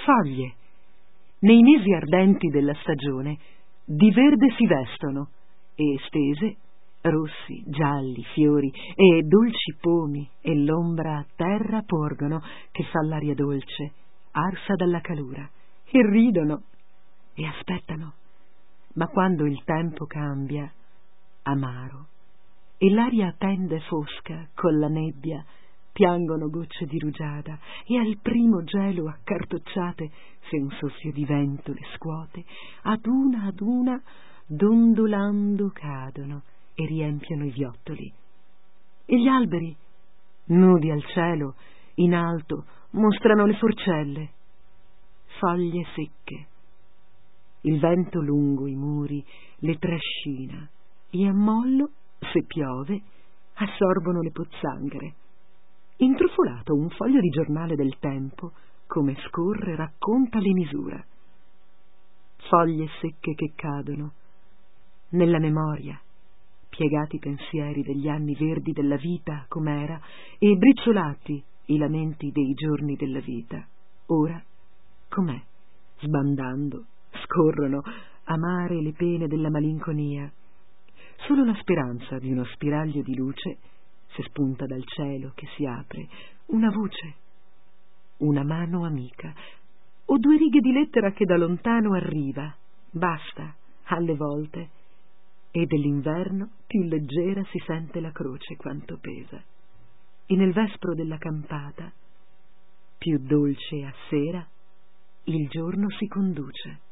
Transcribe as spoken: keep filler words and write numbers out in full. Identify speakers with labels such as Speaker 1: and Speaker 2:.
Speaker 1: foglie. Nei mesi ardenti della stagione di verde si vestono e stese rossi, gialli, fiori e dolci pomi e l'ombra a terra porgono che fa l'aria dolce, arsa dalla calura, e ridono e aspettano. Ma quando il tempo cambia, amaro, e l'aria tende fosca con la nebbia, piangono gocce di rugiada e al primo gelo accartocciate, se un soffio di vento le scuote, ad una ad una dondolando cadono e riempiono i viottoli. E gli alberi, nudi al cielo, in alto mostrano le forcelle, foglie secche. Il vento lungo i muri le trascina e a mollo, se piove, assorbono le pozzanghere. Intrufolato un foglio di giornale del tempo, come scorre, racconta le misure. Foglie secche che cadono nella memoria, piegati pensieri degli anni verdi della vita com'era e briciolati i lamenti dei giorni della vita. Ora com'è, sbandando, scorrono amare le pene della malinconia. Solo la speranza di uno spiraglio di luce, se spunta dal cielo che si apre, una voce, una mano amica, o due righe di lettera che da lontano arriva, basta, alle volte, e dell'inverno più leggera si sente la croce quanto pesa, e nel vespro della campata, più dolce a sera, il giorno si conduce.